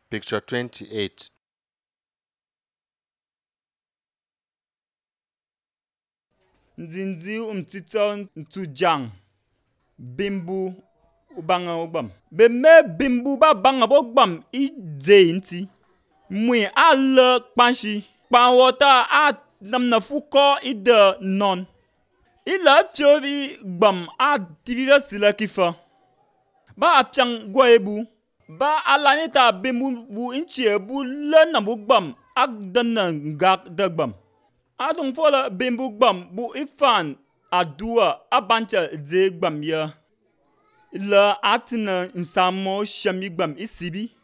Picture 28. Nzinzi umtito ntujang bimbu ubanga ogbam beme bimbu ba banga bogbam ije nti mwi a le kpanshi kpanwota a namna fuko ide non ila tiovi gbam a tivira sila kifa ba apchang gwaebu ba alanita bimbu bu inchie bu le na bu gbam ak dana ngak de gbam adung fola bimbu gbam bu ifan adua abancha ze gbam ya la atina nsamo shami gbam isibi